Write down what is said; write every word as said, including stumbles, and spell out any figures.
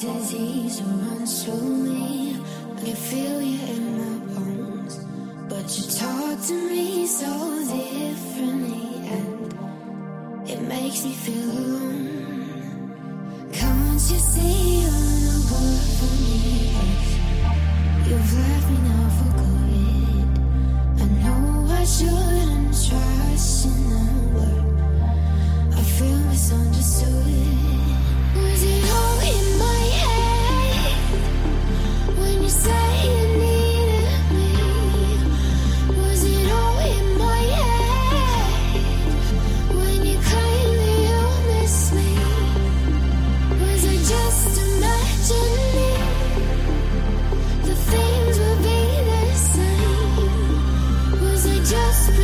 disease that runs through me. I can feel you in my bones, but you talk to me so differently, and it makes me feel alone. Can't you see you're no good for me? 'Cause you've left me now for good. I know I shouldn't trust in the word. I feel misunderstood. Was it all in my head when you said you needed me? Was it all in my head when you claimed that you miss me? Was I just imagining the things would be the same? Was I just